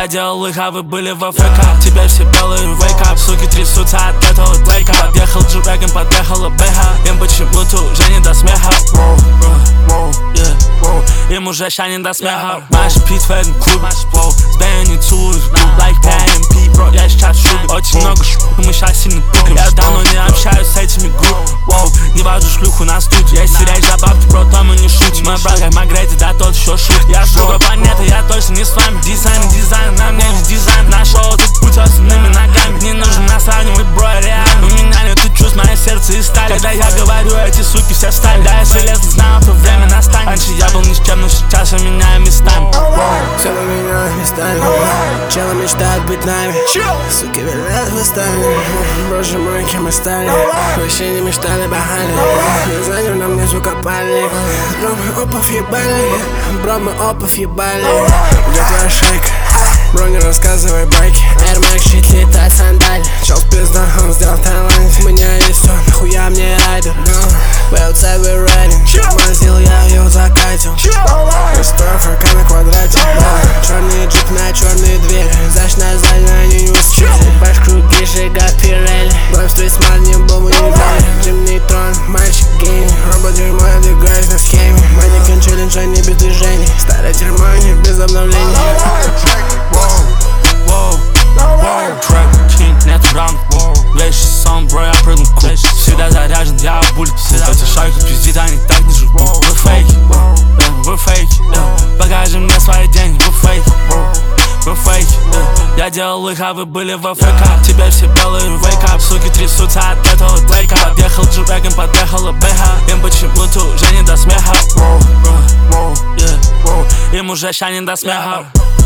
делал их, а вы были в АФК. Теперь все белые, wake up. Суки трясутся от этого блейка. Подъехал G-Wagon, подъехала БХ. Им почему-то уже не до смеха. Им уже ща не до смеха. Наш пит в этом клубе. Сбею не целуюсь, like PMP, бро. Я сейчас в шубе. Очень много шлюх, мы щас сильно пикаем. Я давно не общаюсь с этими группами. Не вожу шлюху на студию. Если речь за бабки, бро, то мы не шутим. Мой брат как Магрети, да тот еще шут. Я с другой планеты, я точно не с вами. Дизайн, на мне весь дизайн. Нашел этот путь осенными ногами. Не нужно нас сравнивать, бро, реально. У меня нету чувств, мое сердце из стали. Когда я говорю, эти суки все встали. Да, я железно знал, то время настанет. Раньше я был ни с чем, но сейчас я меняю местами. Все мы меняем местами. Челы мечтают быть нами. Суки виляют хвостами. Боже мой, кем мы стали. Вообще не мечтали, бахали. Не знаю, нам внизу копали. Бро, мы опов ебали. Бро, мы опов ебали. Где твоя шейка? Бро, не рассказывай байки. Air Max щит летает сандаль. Чел пизда, он сделал Таиланд. У меня есть все, нахуя мне райдер. We outside, we riding. Мазил, я ее закатил. Строю ФК на квадрате. Черный джип на черные двери. Зашная задняя, они не успели. Баш круги, шагат пирелли. Бой в стрит смарт, не был бы не дали. Джим Нейтрон, мальчик гейм. Робот дерьмо, я двигаюсь на схеме. Манекен челлендж, они без движений. Старое дерьмо, они без обновлений. Трек King, нет ранг. Вещи сам, бро, я прыгну кул. Всегда заряжен, я буль. Эти шайку пиздит, они так не живут. Вы фейки, вы фейки. Покажи мне свои деньги, вы фейки. Вы фейки. Я делал их, а вы были в АФК. Теперь все белые, wake up. Суки трясутся от этого блейка. Подъехал G-Wagon, подъехала БХ. Им почему-то уже не до смеха. Им уже ща не до смеха.